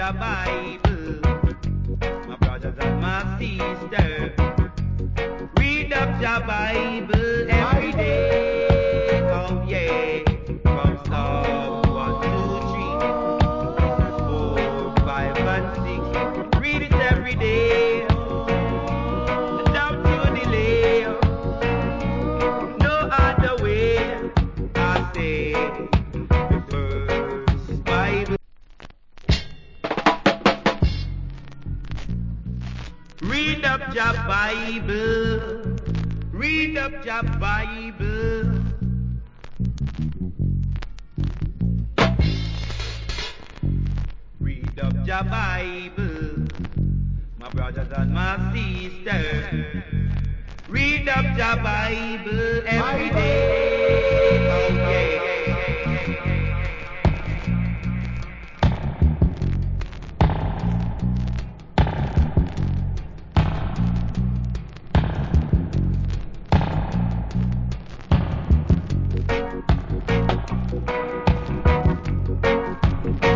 your Bible, my brothers and my sisters. Read up your Bible every day. Oh yeah, from Psalm 1, 2, 3, 4, 5, and 6. Read it every day. Don't you delay. No other way. I say the first Bible. Read up your Bible. Read up your Bible. Read up your Bible, my brothers and my sisters. Read up your Bible every day.